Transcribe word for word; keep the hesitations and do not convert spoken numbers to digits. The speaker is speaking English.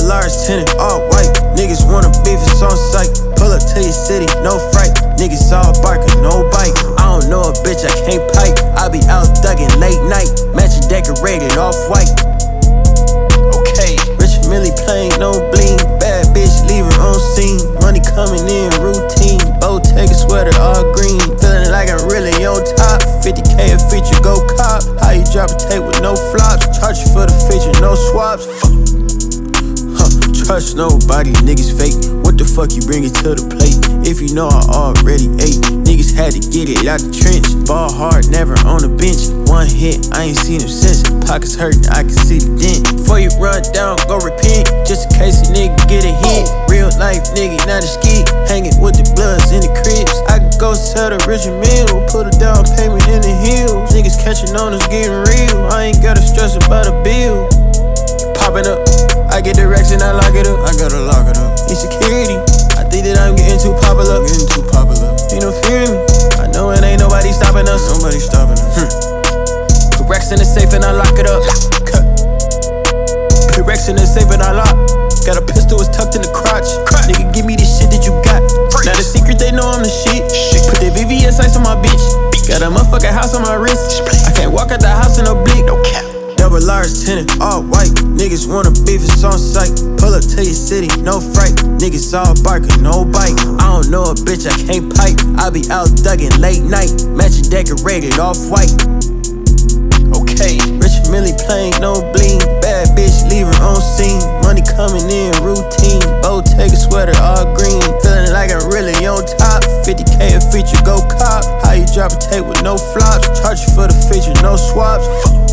Double large tenant, all white. Niggas wanna beef, it's on sight. Pull up to your city, no fright. Niggas all barking, no bite. I don't know a bitch, I can't pipe. I be out thugging late night. Matching decorated, off white. Okay. Rich Millie plain, no bling. Bad bitch, leave her on scene. Money coming in, routine. Bottega sweater, all green. Feeling like I'm really on top. fifty K a feature, go cop. How you drop a tape with no flops? Charge you for the feature, no swaps. Huh, trust nobody, niggas fake. What the fuck you bring it to the plate? If you know I already ate. Niggas had to get it out the trench. Ball hard, never on the bench. One hit, I ain't seen him since. Pockets hurting, I can see the dent. Before you run down, go repent. Just in case a nigga get a hit. Real life nigga, not a ski. Hanging with the bloods in the cribs. I can go sell the Richard Mill. Put a down payment in the hills. Niggas catching on, it's getting real. I ain't gotta stress about a bill. Popping up, I get the racks and I lock it up. I gotta lock it up. Insecurity, I think that I'm getting too popular. Getting too popular. Ain't no fear in me. I know it ain't nobody stopping us. Nobody stopping us. Hmm. Put racks in the safe and I lock it up. Cut. Put racks in the safe and I lock. Got a pistol, it's tucked in the crotch. crotch. Nigga, give me the shit that you got. Freeze. Now the secret, they know I'm the shit. shit. Put the V V S ice on my bitch. bitch. Got a motherfucking house on my wrist. I can't walk out the house in no blick. No cap. Double large tenant, all white. Niggas wanna beef, it's on sight. Pull up to your city, no fright. Niggas all barking, no bite. I don't know a bitch, I can't pipe. I be out thugging late night. Matching decorated, off white. Okay. Rich Millie plain, no bling. Bad bitch, leave her on scene. Money coming in, routine. Bottega sweater, all green. Feeling like I'm really on top. fifty K a feature, go cop. How you drop a tape with no flops? Charge you for the feature, no swaps.